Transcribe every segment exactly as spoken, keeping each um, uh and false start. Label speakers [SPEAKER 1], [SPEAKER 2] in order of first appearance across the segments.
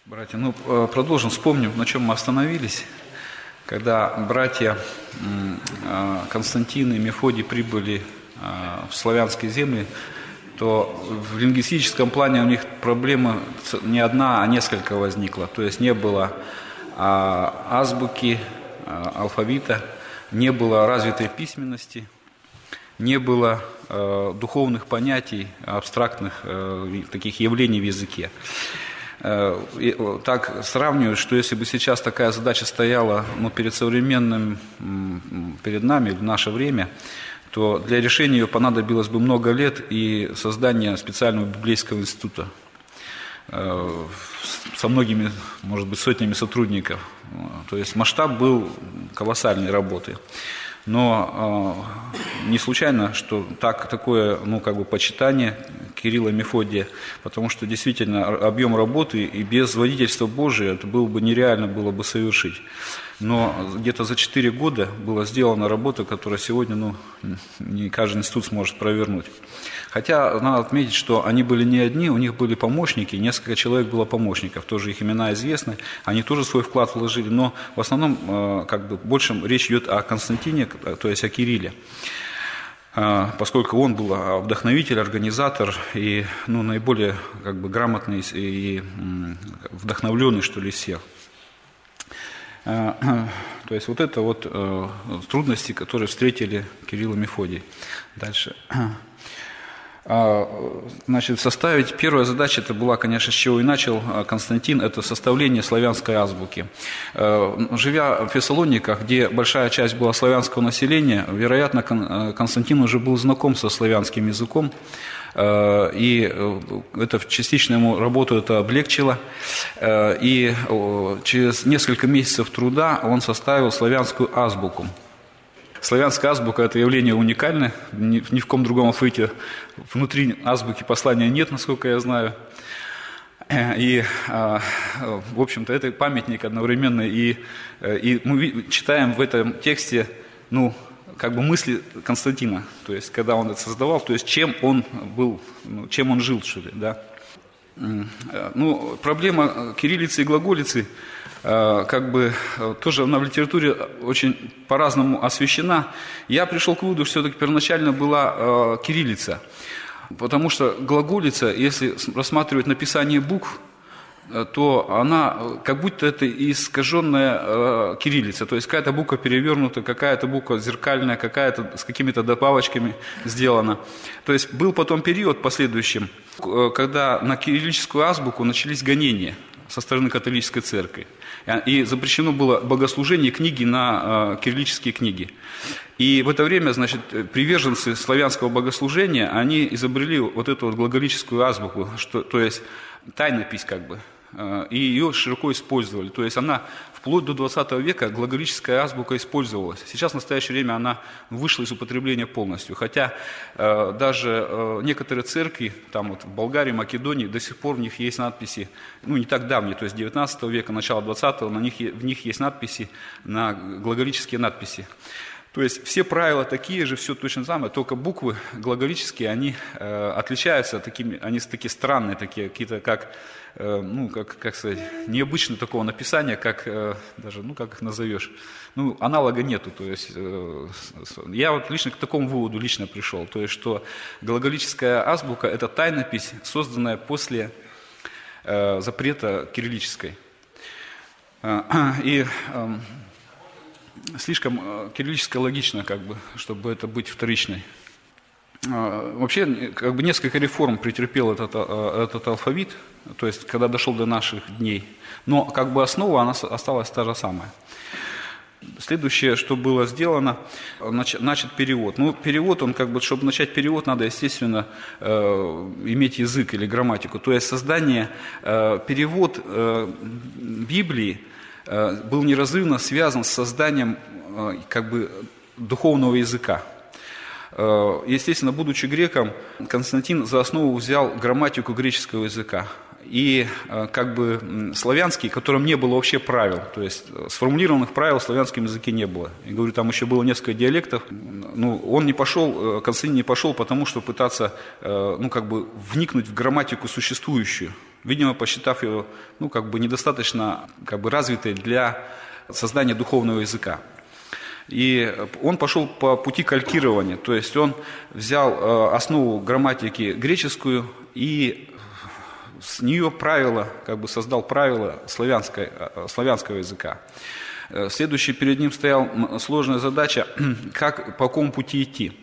[SPEAKER 1] Братья, ну продолжим, вспомним, на чем мы остановились. Когда братья Константин и Мефодий прибыли в славянские земли, то в лингвистическом плане у них проблема не одна, а несколько возникла. То есть не было азбуки, алфавита, не было развитой письменности, не было духовных понятий, абстрактных таких явлений в языке. Так сравнивают, что если бы сейчас такая задача стояла ну, перед современным, перед нами, в наше время, то для решения ее понадобилось бы много лет и создание специального библейского института со многими, может быть, сотнями сотрудников. То есть масштаб был колоссальной работы. Но э, не случайно, что так, такое ну, как бы почитание Кирилла и Мефодия, потому что действительно объем работы и без водительства Божия это было бы нереально было бы совершить. Но где-то за четыре года была сделана работа, которая сегодня ну, не каждый институт сможет провернуть. Хотя надо отметить, что они были не одни, у них были помощники, несколько человек было помощников, тоже их имена известны, они тоже свой вклад вложили, но в основном как бы, больше речь идет о Константине, то есть о Кирилле, поскольку он был вдохновитель, организатор и ну, наиболее как бы, грамотный и вдохновленный, что ли, из всех. То есть вот это вот э, трудности, которые встретили Кирилл и Мефодий. Дальше. Значит, составить, первая задача это была, конечно, с чего и начал Константин, это составление славянской азбуки. Живя в Фессалониках, где большая часть была славянского населения, вероятно, Константин уже был знаком со славянским языком, и это частично ему работу это облегчило. И через несколько месяцев труда он составил славянскую азбуку. Славянская азбука – это явление уникальное, ни, ни в ком другом алфавите внутри азбуки послания нет, насколько я знаю. И, в общем-то, это памятник одновременно, и, и мы читаем в этом тексте, ну, как бы мысли Константина, то есть, когда он это создавал, то есть, чем он был, ну, чем он жил, что ли, да. Ну, проблема кириллицы и глаголицы, как бы, тоже она в литературе очень по-разному освещена. Я пришел к выводу, что все-таки первоначально была кириллица, потому что глаголица, если рассматривать написание букв, то она как будто это искаженная э, кириллица, то есть какая-то буква перевернута, какая-то буква зеркальная, какая-то с какими-то добавочками сделана. То есть был потом период в последующем, когда на кириллическую азбуку начались гонения со стороны католической церкви. И запрещено было богослужение книги на э, кириллические книги. И в это время, значит, приверженцы славянского богослужения, они изобрели вот эту вот глаголическую азбуку, что, то есть тайнопись как бы, и ее широко использовали. То есть она вплоть до двадцатого века глаголическая азбука использовалась. Сейчас в настоящее время она вышла из употребления полностью. Хотя э, даже э, некоторые церкви, там вот в Болгарии, Македонии, до сих пор в них есть надписи, ну не так давние, то есть девятнадцатого века, начало двадцатого, на них, в них есть надписи, на глаголические надписи. То есть все правила такие же, все точно самое, только буквы глаголические, они э, отличаются, такими, они такие странные, такие какие-то, как, э, ну, как, как сказать, необычное такого написания, как, э, даже, ну, как их назовешь, ну, аналога нету, то есть, э, я вот лично к такому выводу лично пришел, то есть, что глаголическая азбука – это тайнопись, созданная после э, запрета кириллической. Э, и... Э, Слишком кириллически логично, как бы, чтобы это быть вторичной. Вообще, как бы несколько реформ претерпел этот, этот алфавит, то есть, когда дошел до наших дней. Но, как бы, основа, она осталась та же самая. Следующее, что было сделано, начат перевод. Ну, перевод, он, как бы, чтобы начать перевод, надо, естественно, иметь язык или грамматику. То есть, создание, перевод Библии был неразрывно связан с созданием как бы духовного языка. Естественно, будучи греком, Константин за основу взял грамматику греческого языка. И как бы славянский, в котором не было вообще правил, то есть сформулированных правил в славянском языке не было. Я говорю, там еще было несколько диалектов. Ну, он не пошел, Константин не пошел, потому что пытаться, ну, как бы вникнуть в грамматику существующую. видимо, посчитав ее, ну, как бы недостаточно, как бы развитой для создания духовного языка. И он пошел по пути калькирования, то есть он взял основу грамматики греческую и с нее правила, как бы создал правила славянского языка. Следующей перед ним стояла сложная задача, как, по какому пути идти.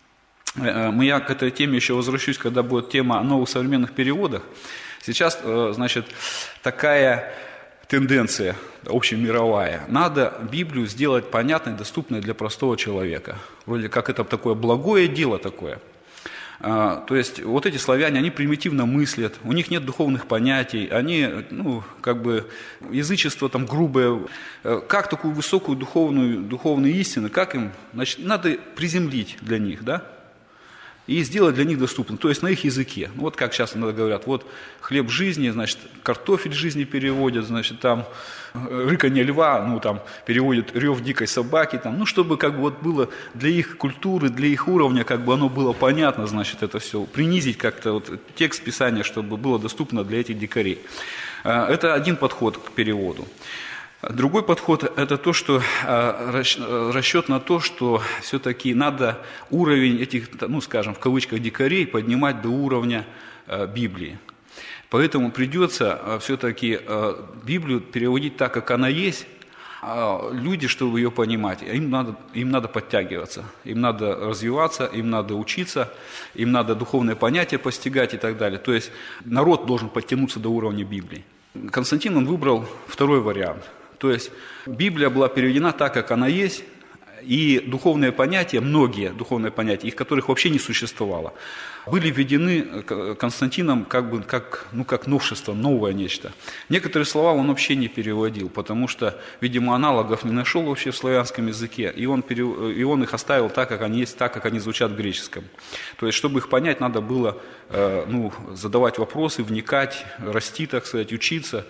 [SPEAKER 1] Я к этой теме еще возвращусь, когда будет тема о новых современных переводах. Сейчас, значит, такая тенденция общемировая. Надо Библию сделать понятной, доступной для простого человека. Вроде как это такое благое дело такое. То есть вот эти славяне, они примитивно мыслят, у них нет духовных понятий, они, ну, как бы, язычество там грубое. Как такую высокую духовную, духовную истину, как им, значит, надо приземлить для них, да? И сделать для них доступным, то есть на их языке. Вот как часто говорят, вот хлеб жизни, значит, картофель жизни переводят, значит, там рыканье льва, ну, там, переводят рев дикой собаки, там, ну, чтобы как бы вот было для их культуры, для их уровня, как бы оно было понятно, значит, это все, принизить как-то вот текст Писания, чтобы было доступно для этих дикарей. Это один подход к переводу. Другой подход – это то, что расчет на то, что все-таки надо уровень этих, ну, скажем, в кавычках, дикарей поднимать до уровня Библии. Поэтому придется все-таки Библию переводить так, как она есть. Люди, чтобы ее понимать, им надо, им надо подтягиваться, им надо развиваться, им надо учиться, им надо духовные понятия постигать и так далее. То есть народ должен подтянуться до уровня Библии. Константин, он выбрал второй вариант. То есть Библия была переведена так, как она есть, и духовные понятия, многие духовные понятия, их которых вообще не существовало, были введены Константином как бы как, ну, как новшество, новое нечто. Некоторые слова он вообще не переводил, потому что, видимо, аналогов не нашел вообще в славянском языке, и он, перев... и он их оставил так, как они есть, так, как они звучат в греческом. То есть, чтобы их понять, надо было э, ну, задавать вопросы, вникать, расти, так сказать, учиться.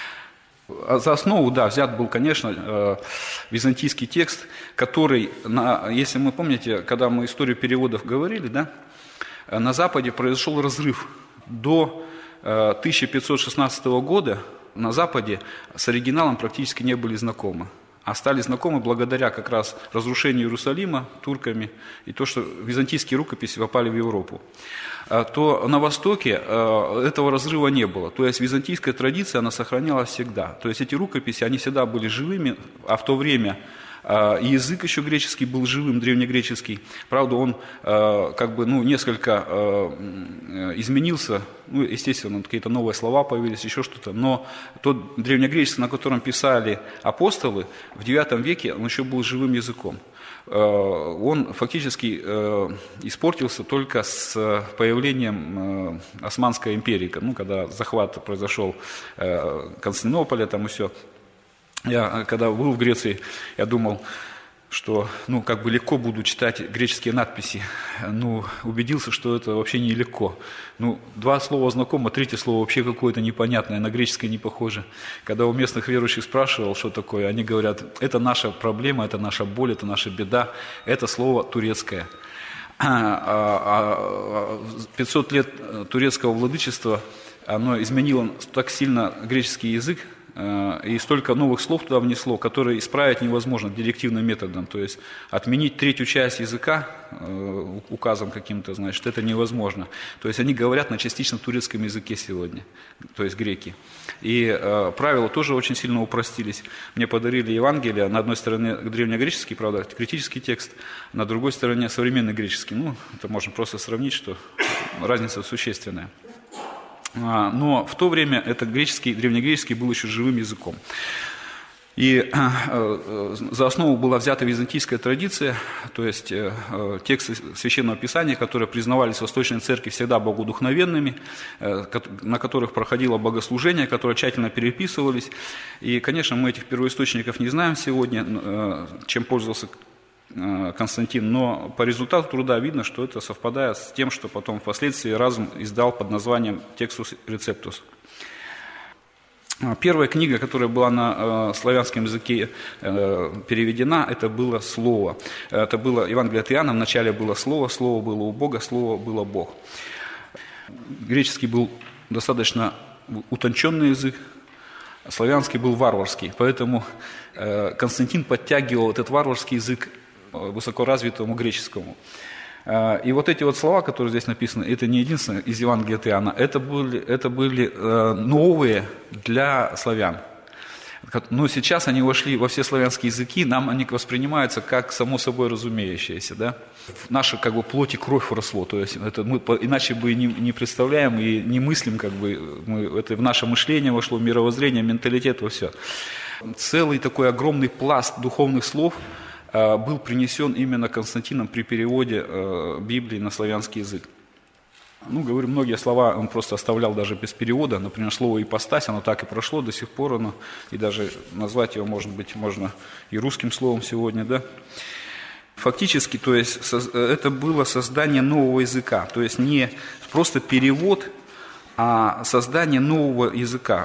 [SPEAKER 1] За основу, да, взят был, конечно, византийский текст, который, на, если мы помните, когда мы историю переводов говорили, да, на Западе произошел разрыв. До тысяча пятьсот шестнадцатого года на Западе с оригиналом практически не были знакомы. А стали знакомы благодаря как раз разрушению Иерусалима турками и то, что византийские рукописи попали в Европу. То на Востоке этого разрыва не было. То есть византийская традиция, она сохранялась всегда. То есть эти рукописи, они всегда были живыми, а в то время и язык еще греческий был живым, древнегреческий. Правда, он как бы, ну, несколько изменился, ну, естественно, какие-то новые слова появились, еще что-то. Но тот древнегреческий, на котором писали апостолы, в девятом веке он еще был живым языком. Он фактически испортился только с появлением Османской империи, ну, когда захват произошел Константинополя, там и все. Я, когда был в Греции, я думал, что, ну, как бы легко буду читать греческие надписи. Ну, убедился, что это вообще нелегко. Ну, два слова знакомо, третье слово вообще какое-то непонятное, на греческое не похоже. Когда у местных верующих спрашивал, что такое, они говорят, это наша проблема, это наша боль, это наша беда, это слово турецкое. пятьсот лет турецкого владычества, оно изменило так сильно греческий язык, и столько новых слов туда внесло, которые исправить невозможно директивным методом. То есть отменить третью часть языка указом каким-то, значит, это невозможно. То есть они говорят на частично турецком языке сегодня, то есть греки. И э, правила тоже очень сильно упростились. Мне подарили Евангелие, на одной стороне древнегреческий, правда, критический текст, на другой стороне современный греческий. Ну, это можно просто сравнить, что разница существенная. Но в то время этот греческий, древнегреческий был еще живым языком. И за основу была взята византийская традиция, то есть тексты Священного Писания, которые признавались в Восточной Церкви всегда богодухновенными, на которых проходило богослужение, которые тщательно переписывались. И, конечно, мы этих первоисточников не знаем сегодня, чем пользовался Константин, но по результату труда видно, что это совпадает с тем, что потом впоследствии Разум издал под названием «Textus Receptus». Первая книга, которая была на славянском языке переведена, это было Слово. Это было Евангелие от Иоанна, вначале было Слово, Слово было у Бога, Слово было Бог. Греческий был достаточно утонченный язык, славянский был варварский. Поэтому Константин подтягивал этот варварский язык высокоразвитому греческому. И вот эти вот слова, которые здесь написаны, это не единственное из Евангелия от Иоанна, это были, это были новые для славян. Но сейчас они вошли во все славянские языки, нам они воспринимаются как само собой разумеющееся. Да? Наша как бы плоть и кровь росло, то есть это мы иначе бы не, не представляем и не мыслим, как бы, мы, это в наше мышление вошло, мировоззрение, менталитет, во все. Целый такой огромный пласт духовных слов был принесен именно Константином при переводе Библии на славянский язык. Ну, говорю, многие слова он просто оставлял даже без перевода. Например, слово «ипостась», оно так и прошло до сих пор, оно, и даже назвать его, может быть, можно и русским словом сегодня, да. Фактически, то есть, это было создание нового языка, то есть не просто перевод, а создание нового языка.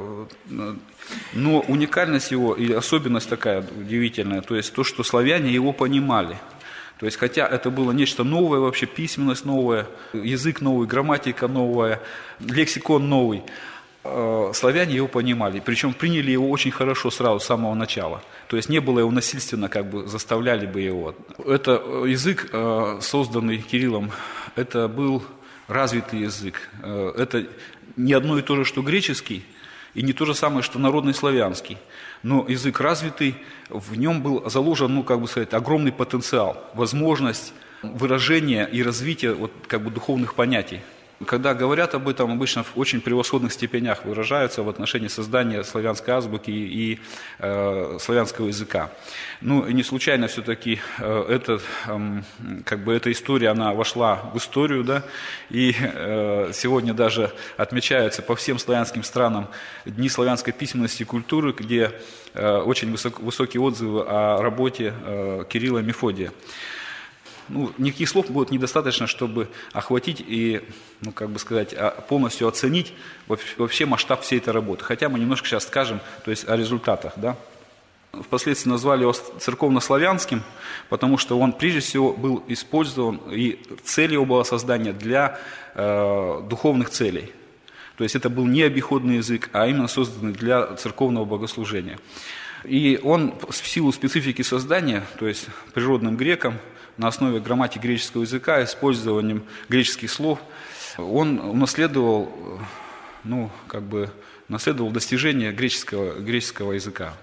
[SPEAKER 1] Но уникальность его и особенность такая удивительная, то есть то, что славяне его понимали. То есть, хотя это было нечто новое вообще, письменность новая, язык новый, грамматика новая, лексикон новый, славяне его понимали, причем приняли его очень хорошо сразу, с самого начала. То есть не было его насильственно, как бы заставляли бы его. Это язык, созданный Кириллом, это был развитый язык. Это не одно и то же, что греческий, и не то же самое, что народный славянский. Но язык развитый, в нем был заложен, ну, как бы сказать, огромный потенциал, возможность выражения и развития вот, как бы, духовных понятий. Когда говорят об этом, обычно в очень превосходных степенях выражаются в отношении создания славянской азбуки и, и э, славянского языка. Ну, и не случайно все-таки э, это, э, как бы эта история, она вошла в историю, да, и э, сегодня даже отмечаются по всем славянским странам Дни славянской письменности и культуры, где э, очень высок, высокие отзывы о работе э, Кирилла и Мефодия. Ну, никаких слов будет недостаточно, чтобы охватить и, ну, как бы сказать, полностью оценить вообще масштаб всей этой работы. Хотя мы немножко сейчас скажем, то есть о результатах, да. Впоследствии назвали его церковнославянским, потому что он прежде всего был использован, и цель его была создание для э, духовных целей. То есть это был не обиходный язык, а именно созданный для церковного богослужения. И он в силу специфики создания, то есть природным греком, на основе грамматики греческого языка, использованием греческих слов, он унаследовал, ну, как бы, наследовал достижения греческого, греческого языка.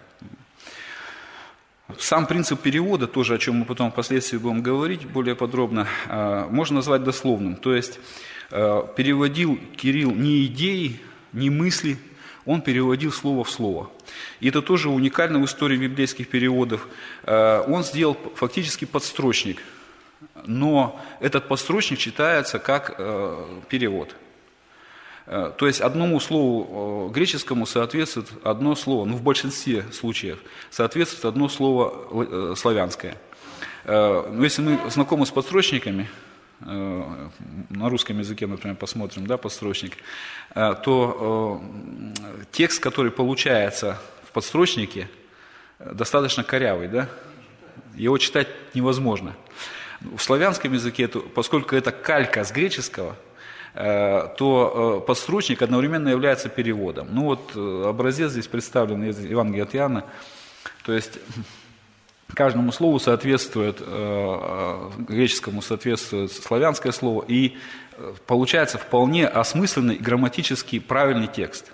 [SPEAKER 1] Сам принцип перевода, тоже о чем мы потом впоследствии будем говорить более подробно, можно назвать дословным. То есть переводил Кирилл не идеи, не мысли, он переводил слово в слово. И это тоже уникально в истории библейских переводов. Он сделал фактически подстрочник, но этот подстрочник читается как перевод. То есть одному слову греческому соответствует одно слово, ну в большинстве случаев соответствует одно слово славянское. Но если мы знакомы с подстрочниками, на русском языке, например, посмотрим, да, подстрочник, то э, текст, который получается в подстрочнике, достаточно корявый, да? Его читать невозможно. В славянском языке, поскольку это калька с греческого, э, то э, подстрочник одновременно является переводом. Ну вот э, образец здесь представлен из Евангелия от Иоанна, то есть каждому слову соответствует, греческому соответствует славянское слово, и получается вполне осмысленный, грамматически правильный текст.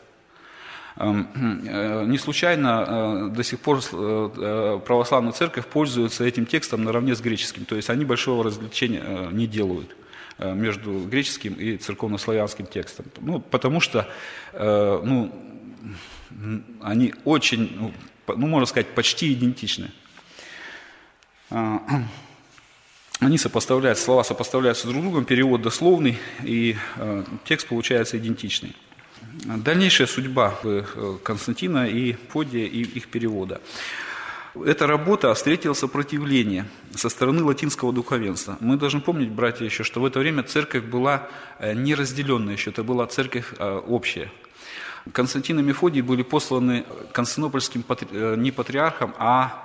[SPEAKER 1] Не случайно до сих пор православная церковь пользуется этим текстом наравне с греческим, то есть они большого различения не делают между греческим и церковнославянским текстом. Ну, потому что ну, они очень, ну, можно сказать, почти идентичны. Они сопоставляются, слова сопоставляются друг с другом, перевод дословный, и э, текст получается идентичный. Дальнейшая судьба Константина и Мефодия и их перевода. Эта работа встретила сопротивление со стороны латинского духовенства. Мы должны помнить, братья, еще, что в это время церковь была не разделенная еще, это была церковь э, общая. Константин и Мефодий были посланы константинопольским патри... не патриархом, а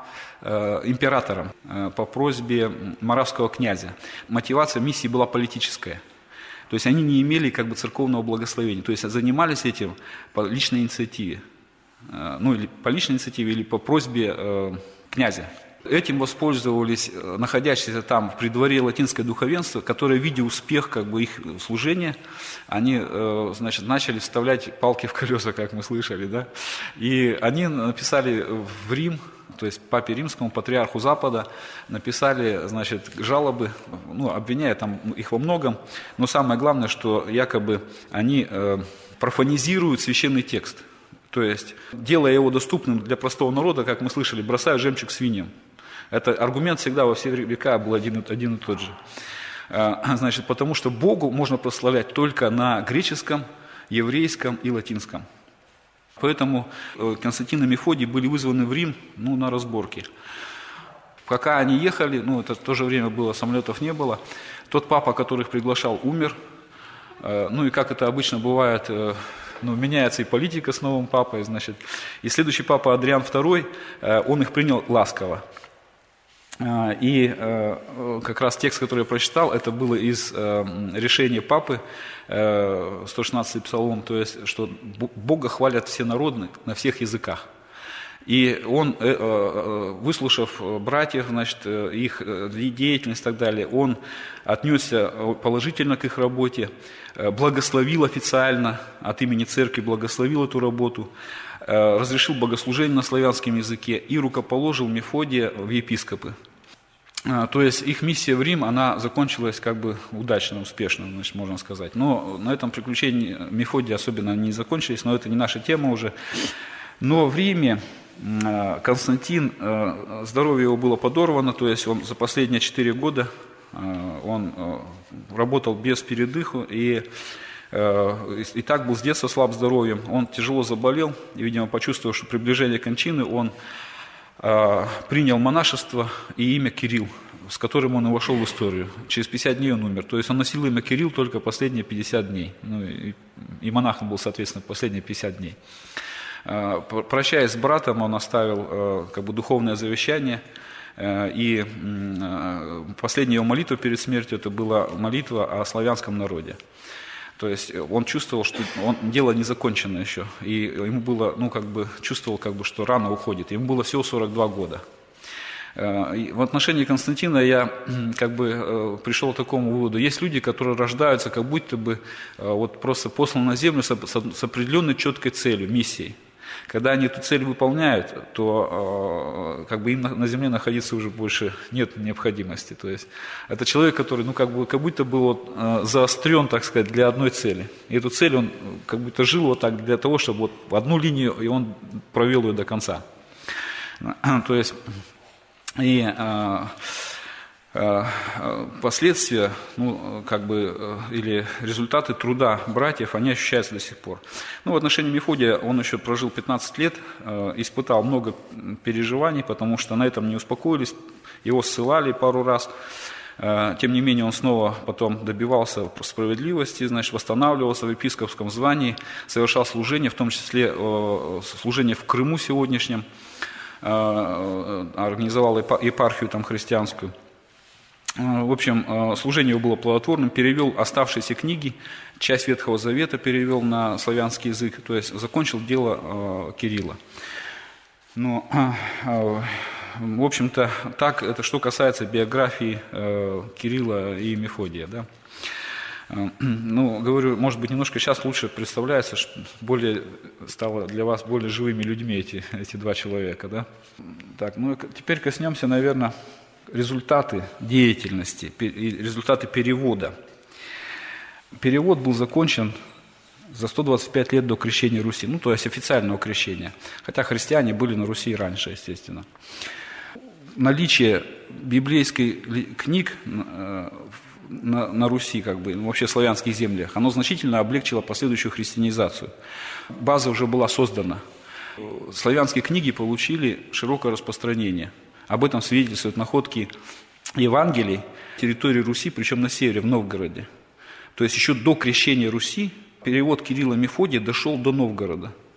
[SPEAKER 1] императором по просьбе моравского князя. Мотивация миссии была политическая. То есть они не имели как бы церковного благословения, то есть занимались этим по личной инициативе, ну или по личной инициативе, или по просьбе э, князя. Этим воспользовались находящиеся там при дворе латинское духовенство, которое, видя успех как бы, их служения, они э, значит, начали вставлять палки в колеса, как мы слышали. Да? И они написали в Рим, то есть папе римскому, патриарху Запада, написали значит, жалобы, ну, обвиняя там их во многом, но самое главное, что якобы они э, профанизируют священный текст. То есть, делая его доступным для простого народа, как мы слышали, бросая жемчуг свиньям. Это аргумент всегда во все века был один, один и тот же. Значит, потому что Богу можно прославлять только на греческом, еврейском и латинском. Поэтому Константин и Мефодий были вызваны в Рим ну, на разборки. Пока они ехали, ну это в то же время было, самолетов не было, тот папа, который их приглашал, умер. Ну и как это обычно бывает, ну, меняется и политика с новым папой, значит. И следующий папа Адриан второй, он их принял ласково. И как раз текст, который я прочитал, это было из решения папы, сто шестнадцатый псалом, то есть, что Бога хвалят все народы на всех языках. И он, выслушав братьев, значит, их деятельность и так далее, он отнесся положительно к их работе, благословил официально от имени церкви, благословил эту работу, разрешил богослужение на славянском языке и рукоположил Мефодия в епископы. То есть их миссия в Рим, она закончилась как бы удачно, успешно, значит, можно сказать. Но на этом приключении Мефодия особенно не закончились, но это не наша тема уже. Но в Риме Константин, здоровье его было подорвано, то есть он за последние четыре года он работал без передыху и, и так был с детства слаб здоровьем. Он тяжело заболел и, видимо, почувствовав, что приближение кончины, он принял монашество и имя Кирилл, с которым он и вошел в историю. Через пятьдесят дней он умер. То есть он носил имя Кирилл только последние пятьдесят дней. Ну, и, и монахом был, соответственно, последние пятьдесят дней. Прощаясь с братом, он оставил как бы духовное завещание. И последняя его молитва перед смертью, это была молитва о славянском народе. То есть он чувствовал, что он, дело не закончено еще. И ему было, ну, как бы, чувствовал, как бы, что рано уходит. Ему было всего сорок два года. И в отношении Константина я как бы пришел к такому выводу. Есть люди, которые рождаются как будто бы вот просто посланы на землю с определенной четкой целью, миссией. Когда они эту цель выполняют, то как бы им на земле находиться уже больше нет необходимости. То есть это человек, который ну, как, бы, как будто был вот, заострен, так сказать, для одной цели. И эту цель он как будто жил вот так для того, чтобы вот в одну линию, и он провел ее до конца. То есть и а, а, последствия, ну, как бы, или результаты труда братьев, они ощущаются до сих пор. Ну, в отношении Мефодия он еще прожил пятнадцать лет, испытал много переживаний, потому что на этом не успокоились, его ссылали пару раз. Тем не менее, он снова потом добивался справедливости, значит, восстанавливался в епископском звании, совершал служение, в том числе служение в Крыму сегодняшнем, организовал епархию там христианскую. В общем, служение его было плодотворным, перевел оставшиеся книги, часть Ветхого Завета перевел на славянский язык, то есть закончил дело Кирилла. Но, в общем-то, так, это что касается биографии Кирилла и Мефодия, да. Ну, говорю, может быть, немножко сейчас лучше представляется, что более стало для вас более живыми людьми эти, эти два человека, да. Так, ну, теперь коснемся, наверное, результаты деятельности, результаты перевода. Перевод был закончен за сто двадцать пять лет до крещения Руси, ну, то есть официального крещения, хотя христиане были на Руси раньше, естественно. Наличие библейских книг на, на Руси, как бы, вообще в славянских землях, оно значительно облегчило последующую христианизацию. База уже была создана. Славянские книги получили широкое распространение. Об этом свидетельствуют находки Евангелий территории Руси, причем на севере, в Новгороде. То есть еще до крещения Руси перевод Кирилла и Мефодия дошел до Новгорода.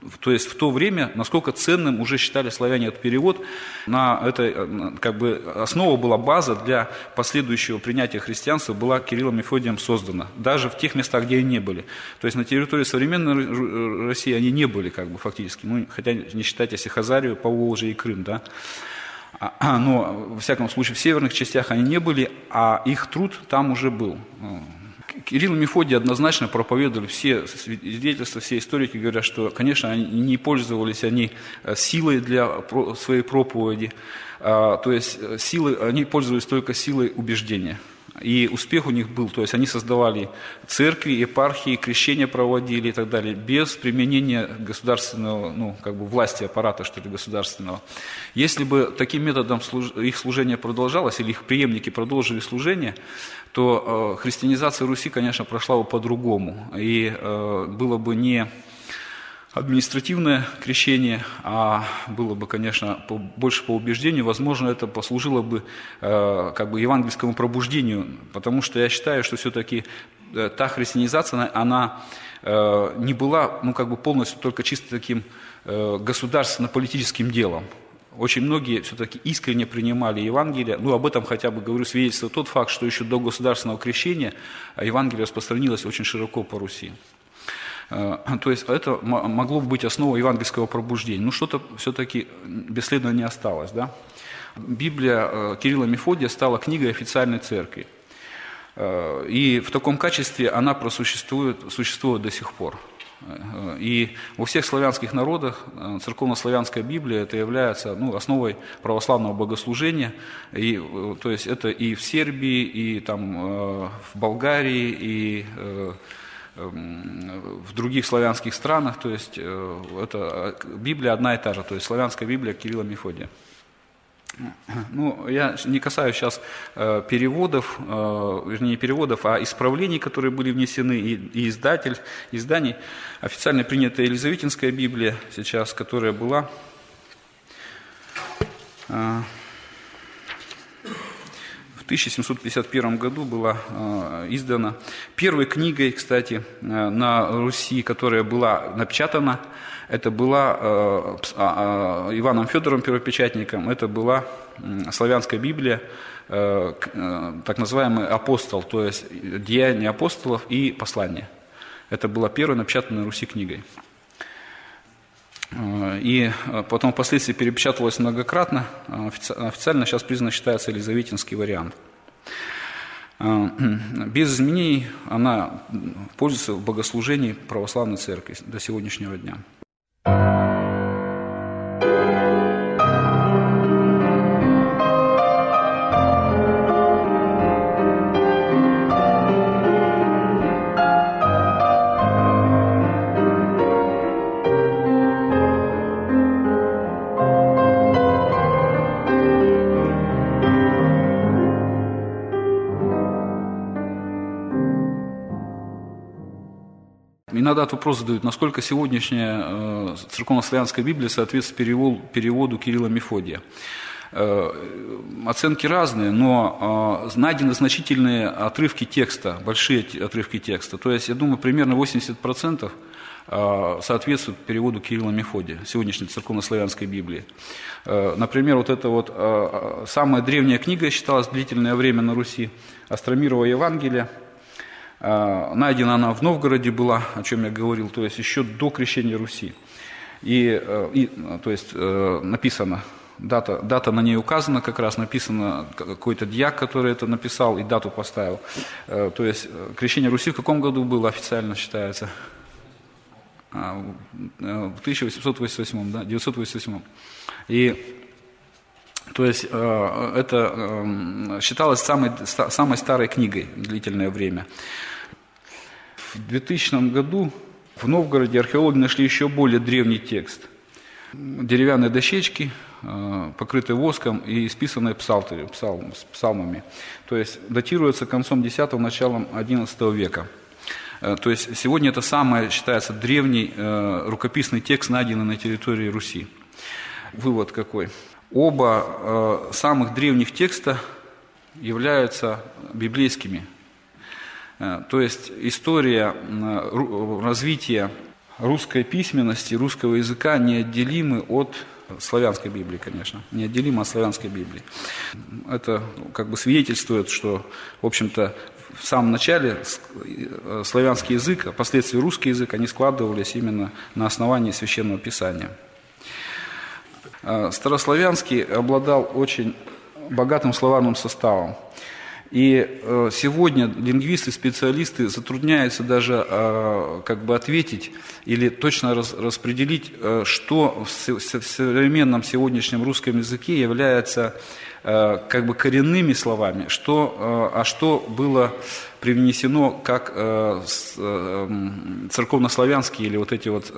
[SPEAKER 1] то есть в то время, насколько ценным уже считали славяне этот перевод, на это, как бы, основа была, база для последующего принятия христианства была Кириллом и Мефодием создана, даже в тех местах, где они не были. То есть на территории современной России они не были, как бы, фактически, ну, хотя не считать, если Хазарию, Поволжье и Крым, да. Но, во всяком случае, в северных частях они не были, а их труд там уже был. Кирилл и Мефодий однозначно проповедовали, все свидетельства, все историки говорят, что, конечно, они, не пользовались они силой для своей проповеди, то есть силой, они пользовались только силой убеждения. И успех у них был, то есть они создавали церкви, епархии, крещения проводили и так далее, без применения государственного, ну, как бы власти, аппарата, что ли, государственного. Если бы таким методом их служение продолжалось, или их преемники продолжили служение, то э, христианизация Руси, конечно, прошла бы по-другому. И э, было бы не административное крещение, а было бы, конечно, по, больше по убеждению, возможно, это послужило бы э, как бы евангельскому пробуждению, потому что я считаю, что все-таки э, та христианизация, она э, не была, ну, как бы полностью только чисто таким э, государственно-политическим делом. Очень многие все-таки искренне принимали Евангелие. Ну, об этом хотя бы, говорю, свидетельствует тот факт, что еще до государственного крещения Евангелие распространилось очень широко по Руси. То есть это могло быть основой евангельского пробуждения. Но что-то все-таки бесследно не осталось. Да? Библия Кирилла и Мефодия стала книгой официальной церкви. И в таком качестве она просуществует, существует до сих пор. И во всех славянских народах церковно-славянская Библия это является, ну, основой православного богослужения. И, то есть это и в Сербии, и там, в Болгарии, и в других славянских странах, то есть это Библия одна и та же, то есть славянская Библия Кирилла и Мефодия. Ну, я не касаюсь сейчас переводов, вернее, не переводов, а исправлений, которые были внесены, и, и издатель, изданий. Официально принятая Елизаветинская Библия сейчас, которая была в тысяча семьсот пятьдесят первом году была э, издана. Первой книгой, кстати, э, на Руси, которая была напечатана, это была э, э, Иваном Федоровым, первопечатником, это была э, славянская Библия, э, э, так называемый апостол, то есть деяния апостолов и послания. Это была первая напечатанная на Руси книгой. И потом впоследствии перепечатывалось многократно, официально сейчас признан считается елизаветинский вариант. Без изменений она пользуется в богослужении православной церкви до сегодняшнего дня. Иногда этот вопрос задают, насколько сегодняшняя э, церковно-славянская Библия соответствует переводу, переводу Кирилла и Мефодия. Э, оценки разные, но э, найдены значительные отрывки текста, большие отрывки текста. То есть, я думаю, примерно восемьдесят процентов э, соответствует переводу Кирилла и Мефодия, сегодняшней церковно-славянской Библии. Э, например, вот эта вот э, самая древняя книга считалась длительное время на Руси, Остромирово Евангелие. Найдена она в Новгороде была, о чем я говорил, то есть еще до крещения Руси. И, и то есть написано, дата, дата на ней указана, как раз написано какой-то дьяк, который это написал и дату поставил. То есть крещение Руси в каком году было официально считается? В тысяча восемьсот восемьдесят восьмом, да, девятьсот восемьдесят восьмом. И то есть это считалось самой, самой старой книгой длительное время. В двухтысячном году в Новгороде археологи нашли еще более древний текст. Деревянные дощечки, покрытые воском и исписанные псалтырем, псалм, с псалмами. То есть датируется концом десятого, началом одиннадцатого века. То есть сегодня это самый, считается, древний рукописный текст, найденный на территории Руси. Вывод какой? Оба э, самых древних текста являются библейскими. Э, то есть история э, развития русской письменности, русского языка неотделимы от славянской Библии, конечно, неотделимы от славянской Библии. Это как бы свидетельствует, что, в общем-то, в самом начале славянский язык, а впоследствии русский язык, они складывались именно на основании Священного Писания. Старославянский обладал очень богатым словарным составом. И сегодня лингвисты, специалисты затрудняются даже как бы ответить или точно распределить, что в современном сегодняшнем русском языке является как бы коренными словами, что, а что было привнесено как церковнославянские или вот эти вот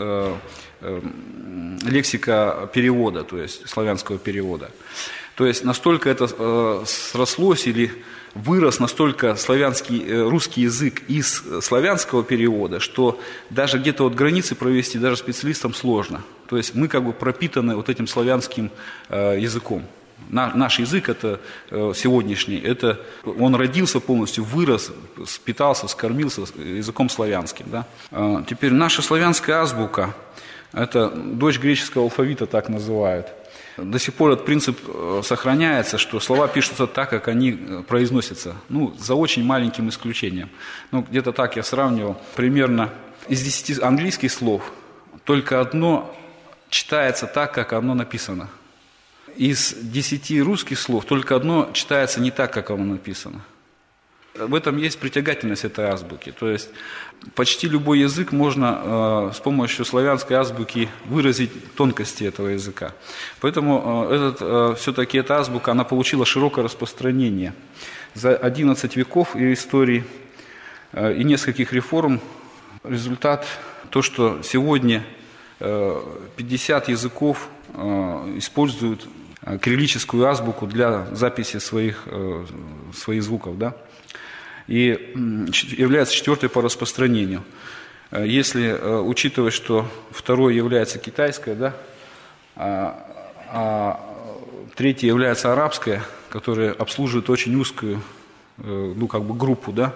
[SPEAKER 1] лексика перевода, то есть славянского перевода. То есть настолько это срослось или вырос настолько славянский, русский язык из славянского перевода, что даже где-то вот границы провести даже специалистам сложно. То есть мы как бы пропитаны вот этим славянским языком. Наш язык это сегодняшний, это он родился полностью, вырос, питался, скормился языком славянским. Да? Теперь наша славянская азбука, это дочь греческого алфавита, так называют. До сих пор этот принцип сохраняется, что слова пишутся так, как они произносятся, ну, за очень маленьким исключением. Ну, где-то так я сравнивал, примерно из десяти английских слов только одно читается так, как оно написано. Из десяти русских слов только одно читается не так, как оно написано. В этом есть притягательность этой азбуки. То есть почти любой язык можно э, с помощью славянской азбуки выразить тонкости этого языка. Поэтому э, этот, э, все-таки эта азбука, она получила широкое распространение. За одиннадцать веков ее истории э, и нескольких реформ результат то, что сегодня э, пятьдесят языков э, используют кириллическую азбуку для записи своих, э, своих звуков, да? И является четвертой по распространению. Если учитывать, что второй является китайское, да, а, а третье является арабское, которое обслуживает очень узкую, ну, как бы группу, да,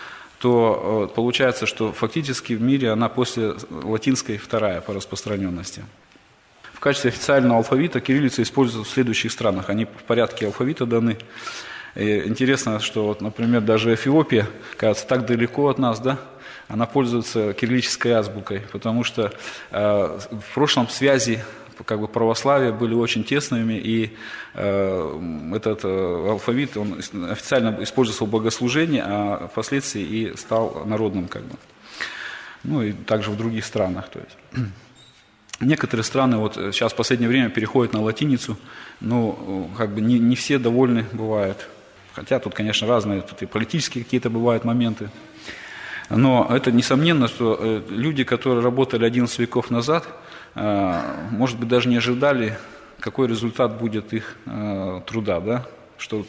[SPEAKER 1] то получается, что фактически в мире она после латинской вторая по распространенности. В качестве официального алфавита кириллица используется в следующих странах. Они в порядке алфавита даны. И интересно, что, вот, например, даже Эфиопия, кажется, так далеко от нас, да, она пользуется кириллической азбукой, потому что э, в прошлом связи как бы православия были очень тесными, и э, этот э, алфавит, он официально использовался в богослужении, а впоследствии и стал народным, как бы. Ну и также в других странах, то есть. Некоторые страны вот сейчас в последнее время переходят на латиницу, но как бы не, не все довольны бывают. Хотя тут, конечно, разные, тут и политические какие-то бывают моменты. Но это несомненно, что люди, которые работали одиннадцать веков назад, может быть, даже не ожидали, какой результат будет их труда, да? Что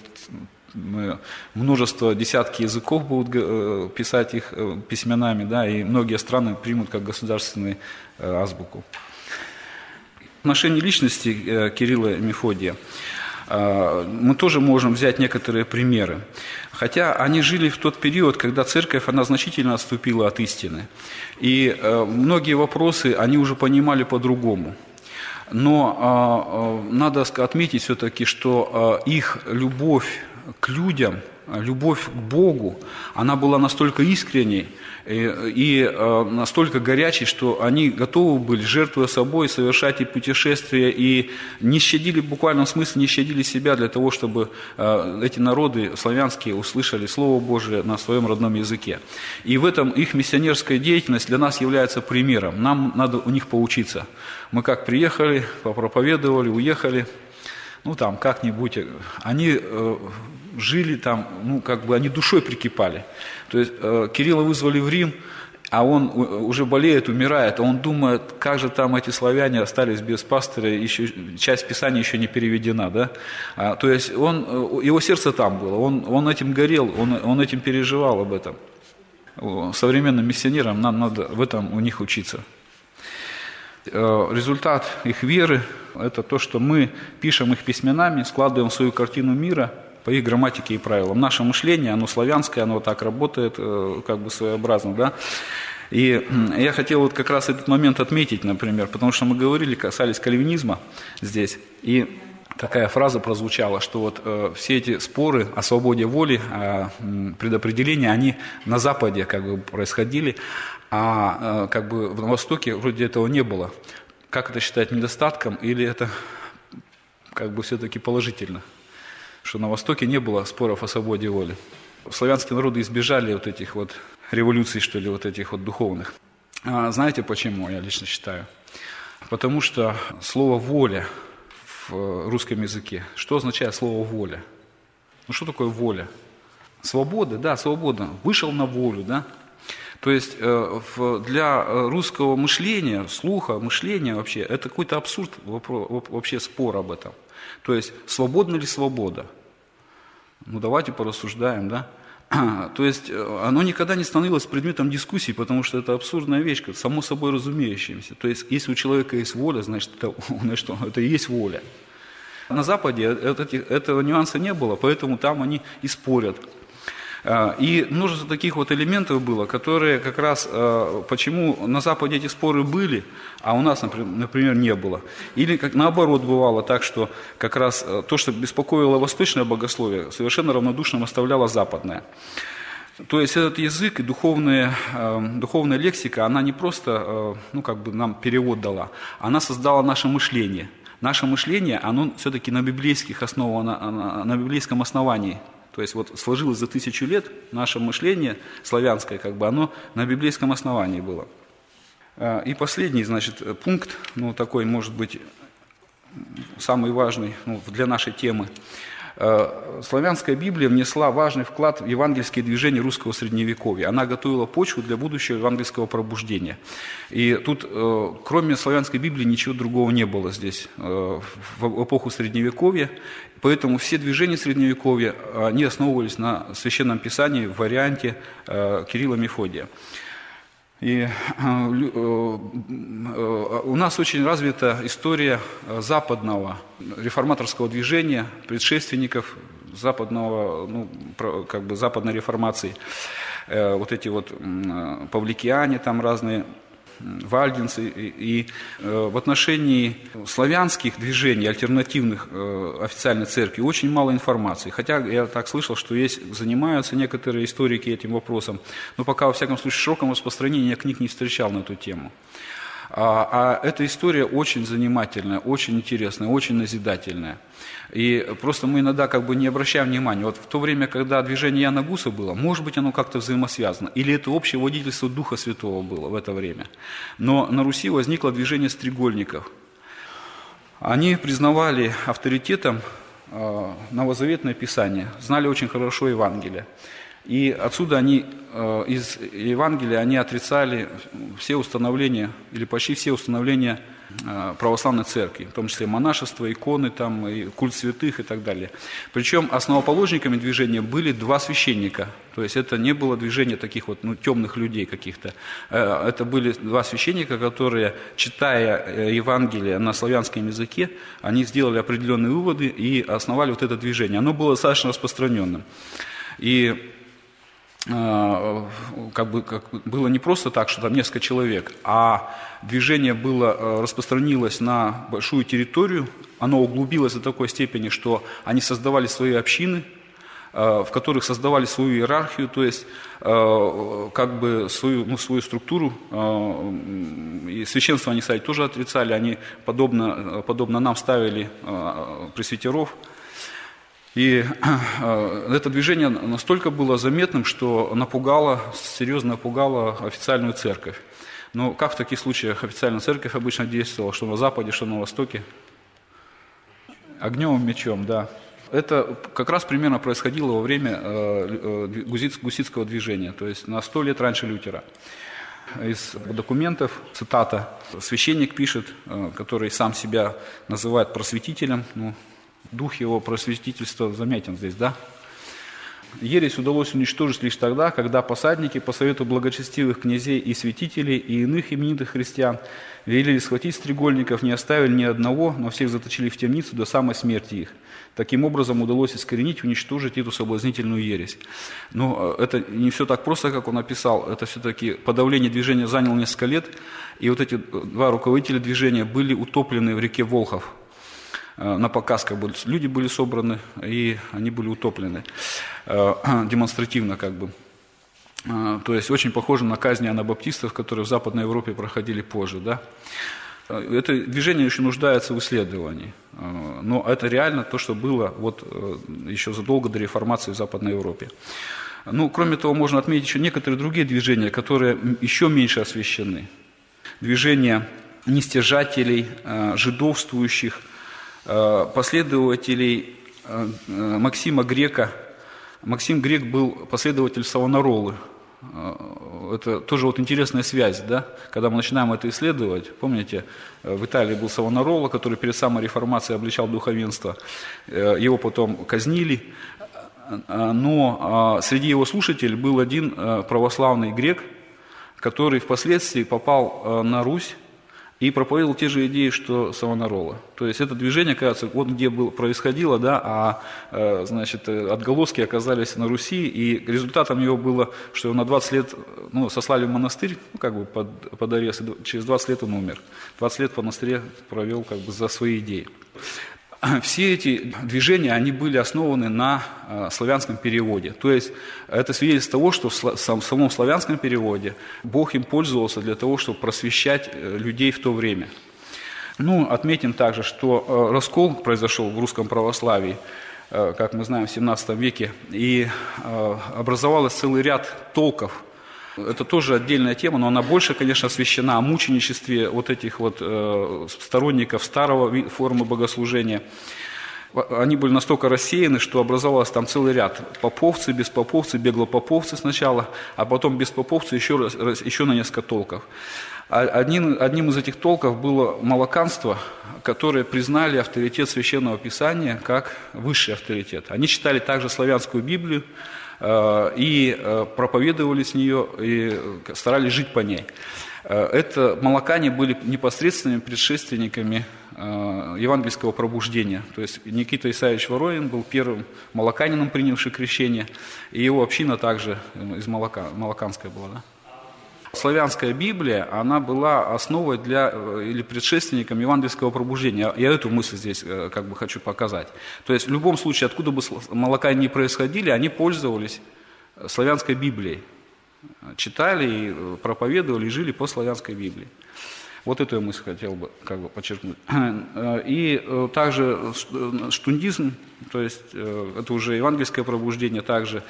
[SPEAKER 1] множество, десятки языков будут писать их письменами, да? И многие страны примут как государственную азбуку. В отношении личности Кирилла и Мефодия мы тоже можем взять некоторые примеры. Хотя они жили в тот период, когда церковь, она значительно отступила от истины. И многие вопросы они уже понимали по-другому. Но надо отметить все-таки, что их любовь к людям, любовь к Богу, она была настолько искренней и, и настолько горячей, что они готовы были, жертвуя собой, совершать и путешествия, и не щадили, в буквальном смысле, не щадили себя для того, чтобы эти народы славянские услышали Слово Божие на своем родном языке. И в этом их миссионерская деятельность для нас является примером. Нам надо у них поучиться. Мы как приехали, попроповедовали, уехали, ну там как-нибудь, они э, жили там, ну как бы они душой прикипали. То есть э, Кирилла вызвали в Рим, а он уже болеет, умирает, а он думает, как же там эти славяне остались без пастыря, еще, часть Писания еще не переведена, да? А, то есть он, его сердце там было, он, он этим горел, он, он этим переживал об этом. Современным миссионерам нам надо в этом у них учиться. Результат их веры – это то, что мы пишем их письменами, складываем свою картину мира по их грамматике и правилам. Наше мышление, оно славянское, оно так работает, как бы своеобразно, да. И я хотел вот как раз этот момент отметить, например, потому что мы говорили, касались кальвинизма здесь, и такая фраза прозвучала, что вот э, все эти споры о свободе воли, о м, предопределении, они на Западе как бы происходили, а э, как бы на Востоке вроде этого не было. Как это считать недостатком, или это как бы все-таки положительно, что на Востоке не было споров о свободе воли? Славянские народы избежали вот этих вот революций, что ли, вот этих вот духовных. А знаете почему, я лично считаю? Потому что слово «воля» в русском языке, что означает слово «воля»? Ну что такое воля? Свобода, да, свобода. Вышел на волю, да? То есть для русского мышления, слуха, мышления вообще, это какой-то абсурд, вообще спор об этом. То есть свободна ли свобода? Ну давайте порассуждаем, да? То есть оно никогда не становилось предметом дискуссии, потому что это абсурдная вещь, само собой разумеющаяся. То есть если у человека есть воля, значит это, значит, это и есть воля. На Западе этого нюанса не было, поэтому там они и спорят. И множество таких вот элементов было, которые как раз, почему на Западе эти споры были, а у нас, например, не было. Или как наоборот бывало так, что как раз то, что беспокоило восточное богословие, совершенно равнодушным оставляло западное. То есть этот язык и духовная, духовная лексика, она не просто, ну, как бы нам перевод дала, она создала наше мышление. Наше мышление, оно все-таки на библейских основах, на, на библейском основании. То есть вот сложилось за тысячу лет наше мышление славянское, как бы оно на библейском основании было. И последний, значит, пункт, ну такой, может быть, самый важный, ну, для нашей темы. Славянская Библия внесла важный вклад в евангельские движения русского средневековья. Она готовила почву для будущего евангельского пробуждения. И тут, кроме славянской Библии, ничего другого не было здесь в эпоху средневековья. Поэтому все движения средневековья, они основывались на Священном Писании в варианте Кирилла Мефодия. И у нас очень развита история западного реформаторского движения, предшественников западного, ну, как бы западной реформации. Вот эти вот павликиане там разные, вальдинцы. И в отношении славянских движений, альтернативных официальной церкви, очень мало информации. Хотя я так слышал, что есть, занимаются некоторые историки этим вопросом, но пока, во всяком случае, в широком распространении я книг не встречал на эту тему. А, а эта история очень занимательная, очень интересная, очень назидательная. И просто мы иногда как бы не обращаем внимания. Вот в то время, когда движение Иоанна Гуса было, может быть, оно как-то взаимосвязано. Или это общее водительство Духа Святого было в это время. Но на Руси возникло движение стрегольников. Они признавали авторитетом э, новозаветное Писание, знали очень хорошо Евангелие. И отсюда они, э, из Евангелия, они отрицали все установления, или почти все установления э, православной церкви, в том числе монашество, иконы, там, и культ святых и так далее. Причем основоположниками движения были два священника, то есть это не было движение таких вот, ну, темных людей каких-то. Э, это были два священника, которые, читая Евангелие на славянском языке, они сделали определенные выводы и основали вот это движение. Оно было достаточно распространенным. И как бы, как, было не просто так, что там несколько человек, а движение было, распространилось на большую территорию, оно углубилось до такой степени, что они создавали свои общины, в которых создавали свою иерархию, то есть как бы свою, ну, свою структуру. И священство они, кстати, тоже отрицали, они подобно, подобно нам ставили пресвитеров. И э, это движение настолько было заметным, что напугало, серьезно напугало официальную церковь. Но как в таких случаях официальная церковь обычно действовала, что на Западе, что на Востоке? Огнем и мечом, да. Это как раз примерно происходило во время э, гуситского движения, то есть на сто лет раньше Лютера. Из документов, цитата, священник пишет, э, который сам себя называет просветителем, ну, дух его просветительства заметен здесь, да? ересь удалось уничтожить лишь тогда, когда посадники по совету благочестивых князей и святителей и иных именитых христиан велели схватить стрегольников, не оставили ни одного, но всех заточили в темницу до самой смерти их. Таким образом удалось искоренить, уничтожить эту соблазнительную ересь. Но это не все так просто, как он описал. Это все-таки подавление движения заняло несколько лет. И вот эти два руководителя движения были утоплены в реке Волхов. На показ как бы люди были собраны, и они были утоплены демонстративно как бы. То есть очень похоже на казни анабаптистов, которые в Западной Европе проходили позже, да. Это движение еще нуждается в исследовании, но это реально то, что было вот еще задолго до реформации в Западной Европе. Ну, кроме того, можно отметить еще некоторые другие движения, которые еще меньше освещены. Движения нестяжателей, жидовствующих, последователей Максима Грека. Максим Грек был последователь Савонаролы. Это тоже вот интересная связь, да? Когда мы начинаем это исследовать, помните, в Италии был Савонарола, который перед самой реформацией обличал духовенство, его потом казнили, но среди его слушателей был один православный грек, который впоследствии попал на Русь и проповедовал те же идеи, что Савонарола. То есть это движение, кажется, вот где было, происходило, да, а значит, отголоски оказались на Руси, и результатом его было, что его на двадцать лет ну, сослали в монастырь, ну, как бы под, под арест, и через двадцать лет он умер. двадцать лет в монастыре провел как бы за свои идеи. Все эти движения, они были основаны на э, славянском переводе. То есть это свидетельство того, что в, в самом славянском переводе Бог им пользовался для того, чтобы просвещать э, людей в то время. Ну, отметим также, что э, раскол произошел в русском православии, э, как мы знаем, в семнадцатом веке, и э, образовалось целый ряд толков. Это тоже отдельная тема, но она больше, конечно, освящена о мученичестве вот этих вот э, сторонников старого формы богослужения. Они были настолько рассеяны, что образовалось там целый ряд. Поповцы, беспоповцы, беглопоповцы сначала, а потом беспоповцы еще, раз, еще на несколько толков. Одним, одним из этих толков было молоканство, которые признали авторитет Священного Писания как высший авторитет. Они читали также славянскую Библию, и проповедовали с нее, и старались жить по ней. Это молокане были непосредственными предшественниками евангельского пробуждения. То есть Никита Исаевич Воронин был первым молоканином, принявшим крещение, и его община также из молока, молоканская была, да? Славянская Библия, она была основой для, или предшественником евангельского пробуждения. Я эту мысль здесь как бы хочу показать. То есть в любом случае, откуда бы молокане ни происходили, они пользовались славянской Библией. Читали, проповедовали и жили по славянской Библии. Вот эту я мысль хотел бы как бы подчеркнуть. И также штундизм, то есть это уже евангельское пробуждение, также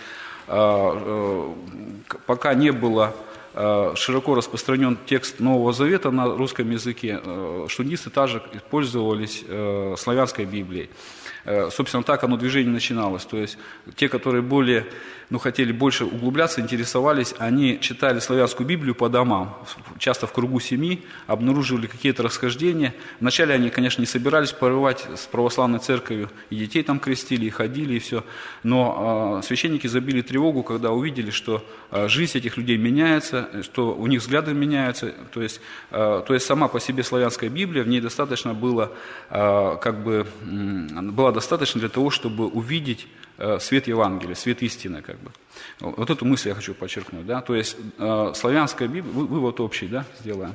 [SPEAKER 1] пока не было широко распространен текст Нового Завета на русском языке, штундисты также пользовались славянской Библией. Собственно, так оно движение начиналось. То есть те, которые более, ну, хотели больше углубляться, интересовались, они читали славянскую Библию по домам, часто в кругу семьи, обнаруживали какие-то расхождения. Вначале они, конечно, не собирались порывать с православной церковью, и детей там крестили, и ходили, и все. Но э, священники забили тревогу, когда увидели, что э, жизнь этих людей меняется, что у них взгляды меняются. То есть, э, то есть сама по себе славянская Библия, в ней достаточно было, э, как бы, э, была достаточно для того, чтобы увидеть э, свет Евангелия, свет истины, как бы. Вот эту мысль я хочу подчеркнуть, да. То есть э, славянская Библия, вывод общий, да, сделаем.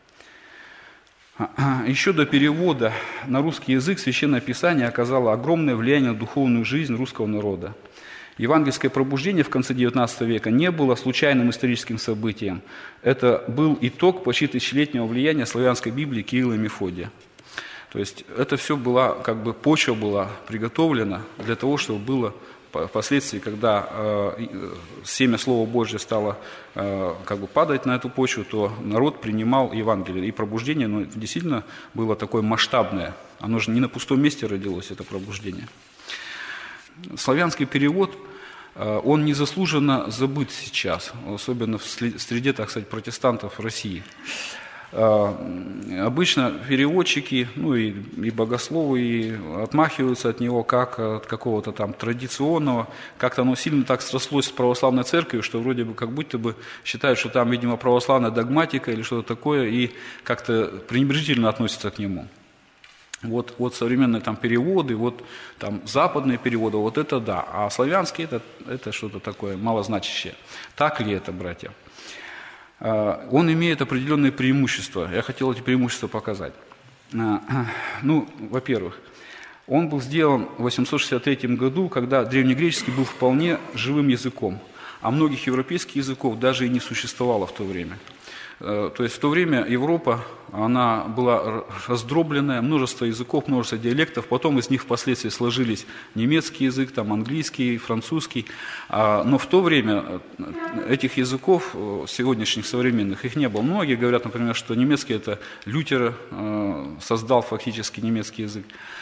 [SPEAKER 1] Еще до перевода на русский язык Священное Писание оказало огромное влияние на духовную жизнь русского народа. Евангельское пробуждение в конце девятнадцатого века не было случайным историческим событием. Это был итог почти тысячелетнего влияния славянской Библии Кирилла и Мефодия. То есть это все была, как бы почва была приготовлена для того, чтобы было впоследствии, когда э, семя Слова Божьего стало э, как бы падать на эту почву, то народ принимал Евангелие. И пробуждение, ну, действительно было такое масштабное. Оно же не на пустом месте родилось, это пробуждение. Славянский перевод, э, он незаслуженно забыт сейчас, особенно в среде, так сказать, протестантов России. Обычно переводчики, ну и, и богословы и отмахиваются от него как от какого-то там традиционного, как-то оно сильно так срослось с православной церковью, что вроде бы как будто бы считают, что там, видимо, православная догматика или что-то такое, и как-то пренебрежительно относятся к нему. Вот, вот современные там переводы, вот там западные переводы, вот это да, а славянские это, это что-то такое малозначащее. Так ли это, братья? Он имеет определенные преимущества. Я хотел эти преимущества показать. Ну, во-первых, он был сделан в восемьсот шестьдесят третьем году, когда древнегреческий был вполне живым языком, а многих европейских языков даже и не существовало в то время. То есть в то время Европа, она была раздробленная, множество языков, множество диалектов, потом из них впоследствии сложились немецкий язык, там, английский, французский, но в то время этих языков, сегодняшних современных, их не было. Многие говорят, например, что немецкий это Лютер создал фактически немецкий язык.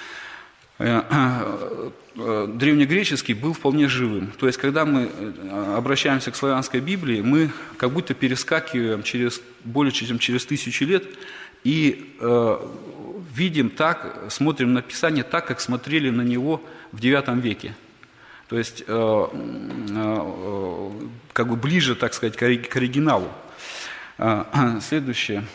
[SPEAKER 1] Древнегреческий был вполне живым. То есть, когда мы обращаемся к славянской Библии, мы как будто перескакиваем через, более чем через тысячу лет и э, видим так, смотрим на Писание так, как смотрели на него в девятом веке. То есть, э, э, как бы ближе, так сказать, к оригиналу. Э, следующее.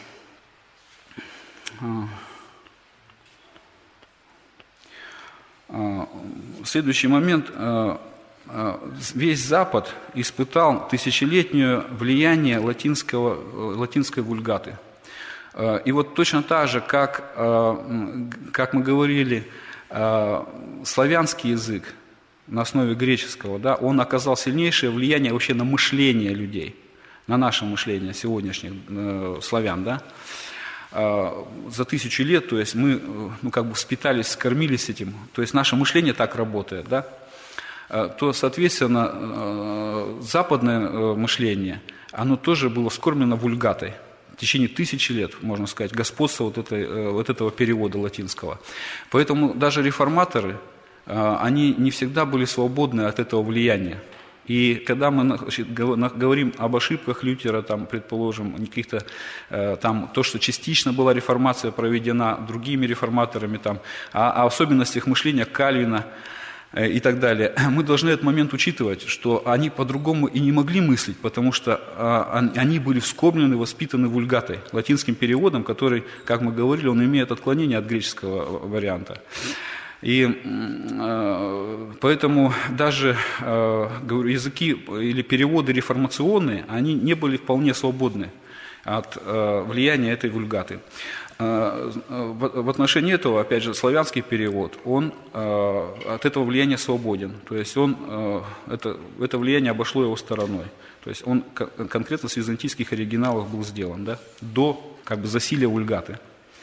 [SPEAKER 1] Следующий момент. Весь Запад испытал тысячелетнее влияние латинского, латинской вульгаты. И вот точно так же, как, как мы говорили, славянский язык на основе греческого, да, он оказал сильнейшее влияние вообще на мышление людей, на наше мышление сегодняшних славян, да. За тысячу лет, то есть мы, ну, как бы впитались, скормились этим, то есть наше мышление так работает, да, то, соответственно, западное мышление, оно тоже было скормлено вульгатой в течение тысячи лет, можно сказать, господства вот, этой, вот этого перевода латинского. Поэтому даже реформаторы, они не всегда были свободны от этого влияния. И когда мы, значит, говорим об ошибках Лютера, там, предположим, каких-то, э, там, то, что частично была реформация проведена другими реформаторами, там, а, о особенностях мышления Кальвина э, и так далее, мы должны этот момент учитывать, что они по-другому и не могли мыслить, потому что э, они были вскормлены, воспитаны вульгатой, латинским переводом, который, как мы говорили, он имеет отклонение от греческого варианта. И э, поэтому даже э, говорю, языки или переводы реформационные, они не были вполне свободны от э, влияния этой вульгаты. Э, в, в отношении этого, опять же, славянский перевод, он э, от этого влияния свободен. То есть он, э, это, это влияние обошло его стороной. То есть он конкретно с византийских оригиналов был сделан, да, до как бы засилия вульгаты.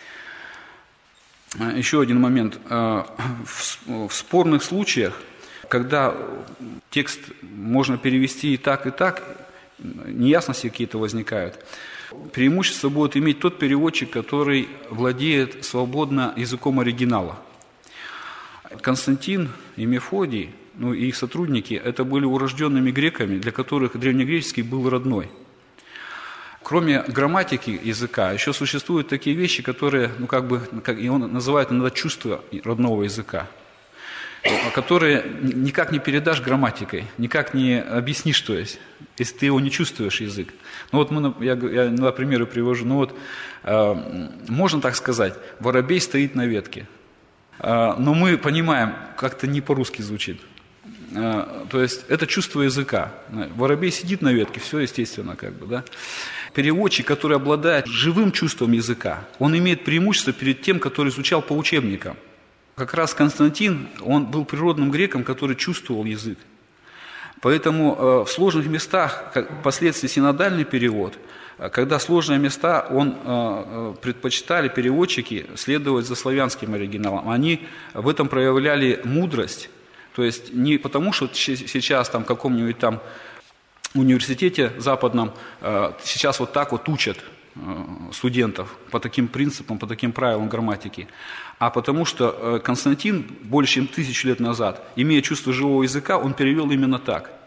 [SPEAKER 1] Еще один момент. В спорных случаях, когда текст можно перевести и так, и так, неясности какие-то возникают, преимущество будет иметь тот переводчик, который владеет свободно языком оригинала. Константин и Мефодий, ну и их сотрудники, это были урожденными греками, для которых древнегреческий был родной. Кроме грамматики языка, еще существуют такие вещи, которые, ну как бы, как, и он называет иногда чувство родного языка, которые никак не передашь грамматикой, никак не объяснишь, то есть, если ты его не чувствуешь, язык. Ну вот мы, я, я на примеры привожу, ну вот, э, можно так сказать, воробей стоит на ветке, э, но мы понимаем, как-то не по-русски звучит. Э, то есть это чувство языка. Воробей сидит на ветке, все естественно, как бы, да. Переводчик, который обладает живым чувством языка, он имеет преимущество перед тем, который изучал по учебникам. Как раз Константин, он был природным греком, который чувствовал язык. Поэтому э, в сложных местах, как, впоследствии синодальный перевод, э, когда сложные места, он, э, предпочитали переводчики следовать за славянским оригиналом. Они в этом проявляли мудрость, то есть не потому, что сейчас там в каком-нибудь там университете западном сейчас вот так вот учат студентов по таким принципам, по таким правилам грамматики, а потому что Константин больше чем тысячу лет назад, имея чувство живого языка, он перевел именно так.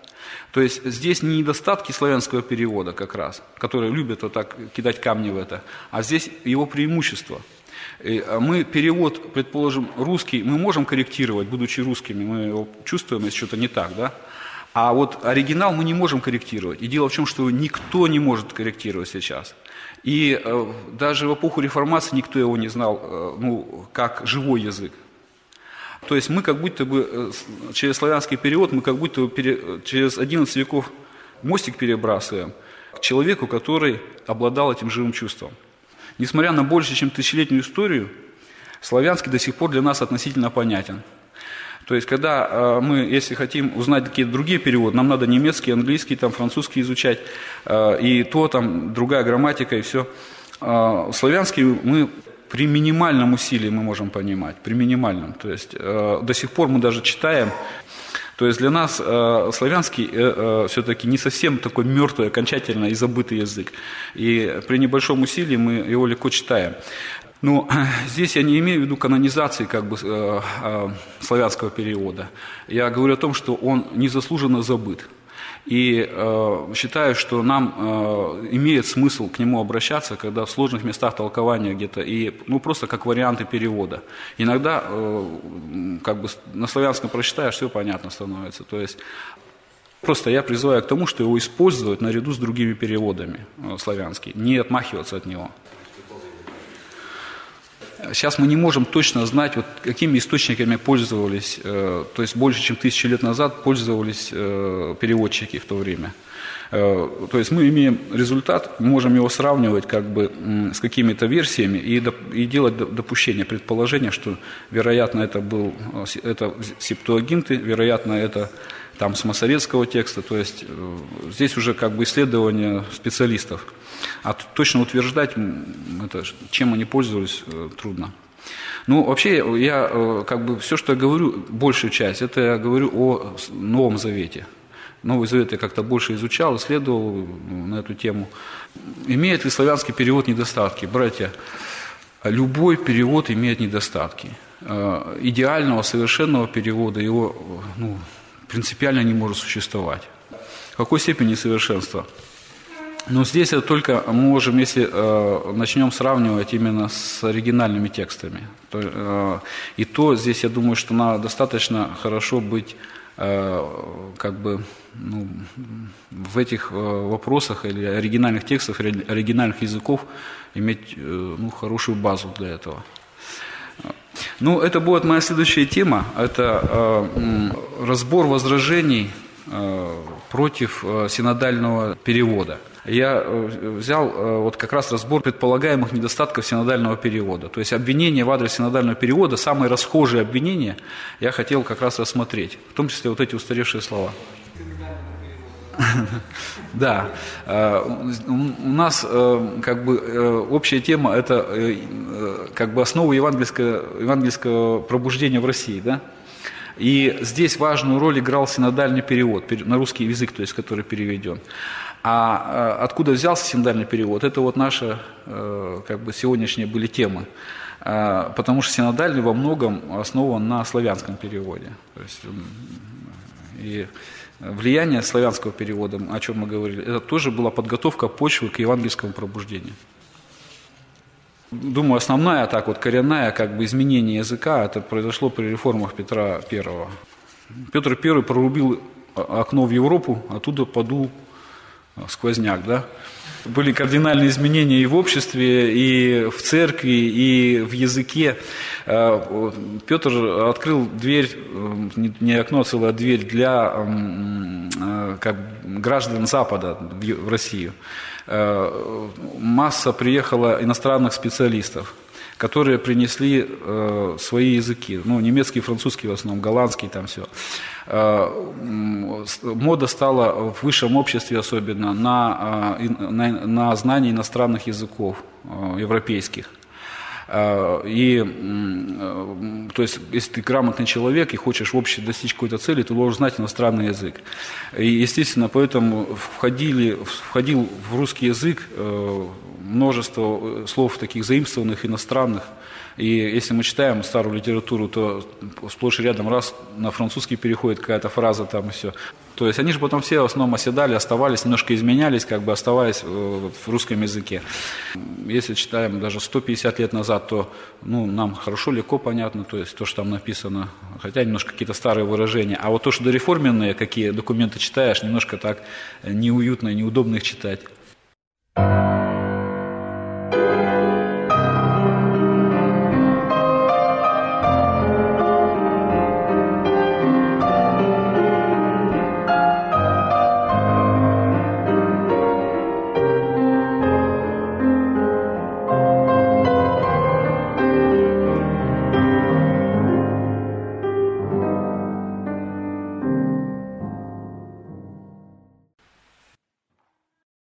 [SPEAKER 1] То есть здесь не недостатки славянского перевода как раз, которые любят вот так кидать камни в это, а здесь его преимущество. И мы перевод, предположим, русский, мы можем корректировать, будучи русскими, мы его чувствуем, если что-то не так, да? А вот оригинал мы не можем корректировать. И дело в том, что никто не может корректировать сейчас. И э, даже в эпоху реформации никто его не знал, э, ну, как живой язык. То есть мы как будто бы э, через славянский перевод, мы как будто бы пере, через одиннадцать веков мостик перебрасываем к человеку, который обладал этим живым чувством. Несмотря на больше, чем тысячелетнюю историю, славянский до сих пор для нас относительно понятен. То есть, когда э, мы, если хотим узнать какие-то другие переводы, нам надо немецкий, английский, там, французский изучать, э, и то, там, другая грамматика, и все. Э, славянский мы при минимальном усилии мы можем понимать, при минимальном. То есть, э, до сих пор мы даже читаем. То есть, для нас э, славянский э, э, все-таки не совсем такой мертвый, окончательно и забытый язык. И при небольшом усилии мы его легко читаем. Ну, здесь я не имею в виду канонизации как бы, э, э, славянского перевода. Я говорю о том, что он незаслуженно забыт. И э, считаю, что нам э, имеет смысл к нему обращаться, когда в сложных местах толкования где-то, и, ну, просто как варианты перевода. Иногда э, как бы на славянском прочитаешь, все понятно становится. То есть просто я призываю к тому, что его использовать наряду с другими переводами э, славянские, не отмахиваться от него. Сейчас мы не можем точно знать, вот, какими источниками пользовались, э, то есть больше, чем тысячу лет назад пользовались э, переводчики в то время. Э, то есть мы имеем результат, можем его сравнивать как бы м, с какими-то версиями и, доп, и делать допущения, предположения, что, вероятно, это был это септуагинты, вероятно, это там с масоретского текста, то есть э, здесь уже как бы исследования специалистов. А точно утверждать, это, чем они пользовались, трудно. Ну, вообще, я как бы все, что я говорю, большую часть, это я говорю о Новом Завете. Новый Завет я как-то больше изучал, исследовал на эту тему. Имеет ли славянский перевод недостатки? Братья, любой перевод имеет недостатки. Идеального, совершенного перевода его, ну, принципиально не может существовать. В какой степени совершенства? Но здесь это только мы можем, если э, начнем сравнивать именно с оригинальными текстами. То, э, и то здесь, я думаю, что надо достаточно хорошо быть э, как бы, ну, в этих э, вопросах или оригинальных текстов, или оригинальных языков иметь э, ну, хорошую базу для этого. Ну, это будет моя следующая тема. Это э, разбор возражений э, против э, синодального перевода. Я взял вот как раз разбор предполагаемых недостатков синодального перевода. То есть обвинения в адрес синодального перевода, самые расхожие обвинения, я хотел как раз рассмотреть. В том числе вот эти устаревшие слова. Да. У нас как бы общая тема – это как бы основа евангельского, евангельского пробуждения в России, да? И здесь важную роль играл синодальный перевод, на русский язык, то есть, который переведен. А откуда взялся синодальный перевод? Это вот наши как бы, сегодняшние были темы. Потому что синодальный во многом основан на славянском переводе. То есть, и влияние славянского перевода, о чем мы говорили, это тоже была подготовка почвы к евангельскому пробуждению. Думаю, основная, так вот, коренная как бы, изменение языка, это произошло при реформах Петра Первого. Петр Первый прорубил окно в Европу, оттуда подул сквозняк, да? Были кардинальные изменения и в обществе, и в церкви, и в языке. Петр открыл дверь, не окно, а целая дверь для как, граждан Запада в Россию. Масса приехала иностранных специалистов, которые принесли э, свои языки, ну, немецкий, французский в основном, голландский, там все. Э, мода стала в высшем обществе особенно на, э, на, на знание иностранных языков э, европейских. Э, и, э, то есть, если ты грамотный человек и хочешь в обществе достичь какой-то цели, ты должен знать иностранный язык. И, естественно, поэтому входили, входил в русский язык э, множество слов таких заимствованных, иностранных. И если мы читаем старую литературу, то сплошь и рядом раз на французский переходит какая-то фраза там и все. То есть они же потом все в основном оседали, оставались, немножко изменялись, как бы оставаясь в русском языке. Если читаем даже сто пятьдесят лет назад, то ну, нам хорошо, легко понятно, то есть то, что там написано, хотя немножко какие-то старые выражения. А вот то, что дореформенные, какие документы читаешь, немножко так неуютно и неудобно их читать.